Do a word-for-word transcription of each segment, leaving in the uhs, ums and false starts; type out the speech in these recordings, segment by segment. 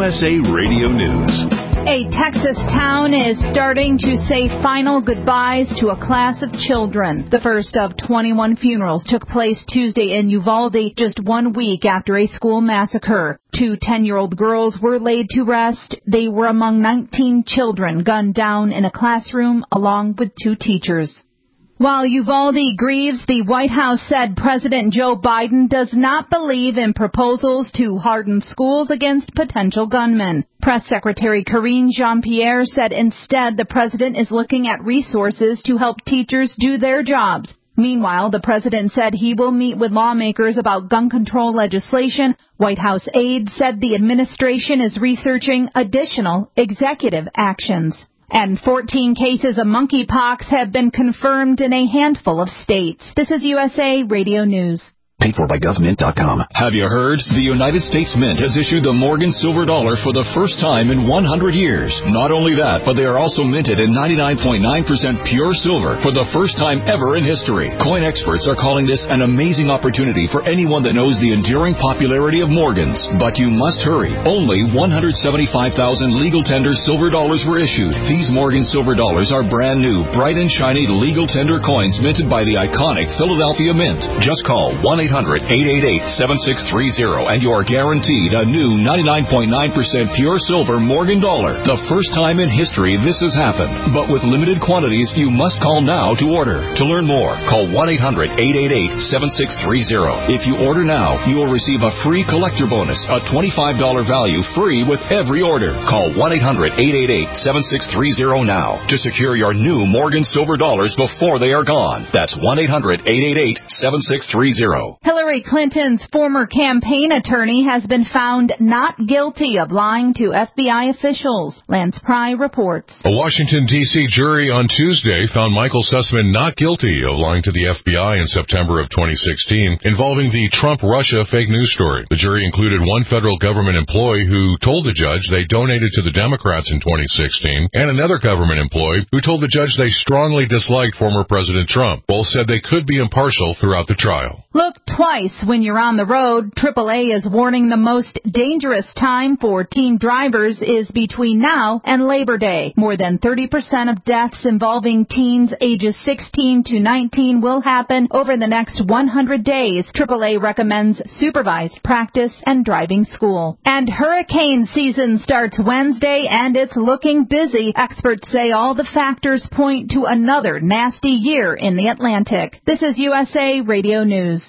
S A Radio News. A Texas town is starting to say final goodbyes to a class of children. The first of twenty-one funerals took place Tuesday in Uvalde, just one week after a school massacre. Two ten-year-old girls were laid to rest. They were among nineteen children gunned down in a classroom along with two teachers. While Uvalde grieves, the White House said President Joe Biden does not believe in proposals to harden schools against potential gunmen. Press Secretary Karine Jean-Pierre said instead the president is looking at resources to help teachers do their jobs. Meanwhile, the president said he will meet with lawmakers about gun control legislation. White House aides said the administration is researching additional executive actions. And fourteen cases of monkeypox have been confirmed in a handful of states. This is U S A Radio News. Paid for by government dot com. Have you heard? The United States Mint has issued the Morgan Silver Dollar for the first time in one hundred years. Not only that, but they are also minted in ninety-nine point nine percent pure silver for the first time ever in history. Coin experts are calling this an amazing opportunity for anyone that knows the enduring popularity of Morgans. But you must hurry. Only one hundred seventy-five thousand legal tender silver dollars were issued. These Morgan Silver Dollars are brand new, bright and shiny legal tender coins minted by the iconic Philadelphia Mint. Just call one eight hundred eight eight eight seven six three zero and you are guaranteed a new ninety-nine point nine percent pure silver Morgan dollar. The first time in history this has happened. But with limited quantities, you must call now to order. To learn more, call one eight hundred eight eight eight seven six three zero. If you order now, you will receive a free collector bonus, a twenty-five dollars value free with every order. Call one eight hundred eight eight eight seven six three zero now to secure your new Morgan Silver Dollars before they are gone. That's one eight hundred eight eight eight seven six three zero. Hillary Clinton's former campaign attorney has been found not guilty of lying to F B I officials. Lance Pry reports. A Washington, D C jury on Tuesday found Michael Sussman not guilty of lying to the F B I in September of twenty sixteen involving the Trump-Russia fake news story. The jury included one federal government employee who told the judge they donated to the Democrats in twenty sixteen and another government employee who told the judge they strongly disliked former President Trump. Both said they could be impartial throughout the trial. Look twice when you're on the road. triple A is warning the most dangerous time for teen drivers is between now and Labor Day. More than thirty percent of deaths involving teens ages sixteen to nineteen will happen over the next one hundred days. triple A recommends supervised practice and driving school. And hurricane season starts Wednesday and it's looking busy. Experts say all the factors point to another nasty year in the Atlantic. This is U S A Radio News.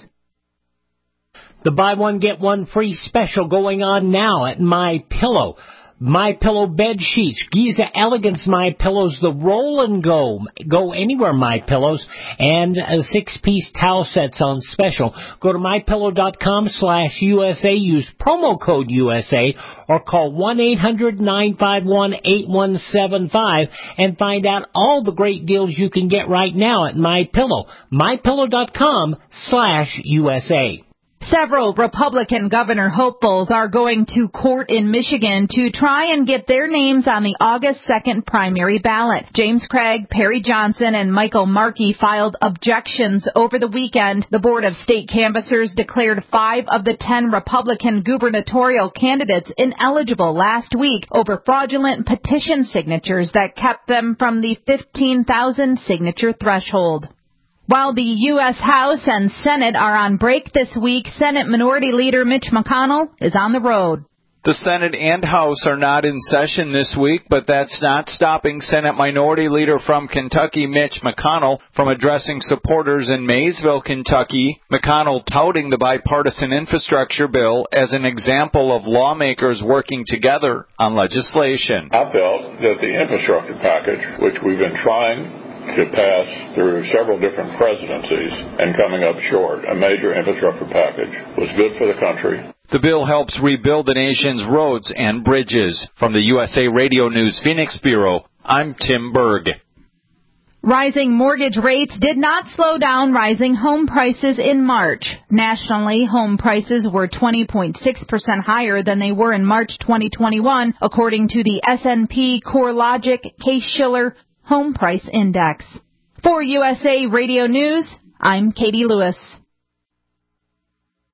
The buy one, get one free special going on now at MyPillow. MyPillow bed sheets, Giza Elegance MyPillows, the roll and go, go anywhere MyPillows, and uh, six-piece towel sets on special. Go to MyPillow.com slash USA, use promo code U S A, or call one eight hundred nine five one eight one seven five and find out all the great deals you can get right now at MyPillow. MyPillow.com slash USA. Several Republican governor hopefuls are going to court in Michigan to try and get their names on the August second primary ballot. James Craig, Perry Johnson, and Michael Markey filed objections over the weekend. The Board of State Canvassers declared five of the ten Republican gubernatorial candidates ineligible last week over fraudulent petition signatures that kept them from the fifteen thousand signature threshold. While the U S House and Senate are on break this week, Senate Minority Leader Mitch McConnell is on the road. The Senate and House are not in session this week, but that's not stopping Senate Minority Leader from Kentucky, Mitch McConnell, from addressing supporters in Maysville, Kentucky. McConnell touting the bipartisan infrastructure bill as an example of lawmakers working together on legislation. I felt that the infrastructure package, which we've been trying to pass through several different presidencies and coming up short, a major infrastructure package, was good for the country. The bill helps rebuild the nation's roads and bridges. From the U S A Radio News Phoenix Bureau, I'm Tim Berg. Rising mortgage rates did not slow down rising home prices in March. Nationally, home prices were twenty point six percent higher than they were in March twenty twenty-one, according to the S and P CoreLogic Case-Shiller Home Price Index. For U S A Radio News, I'm Katie Lewis.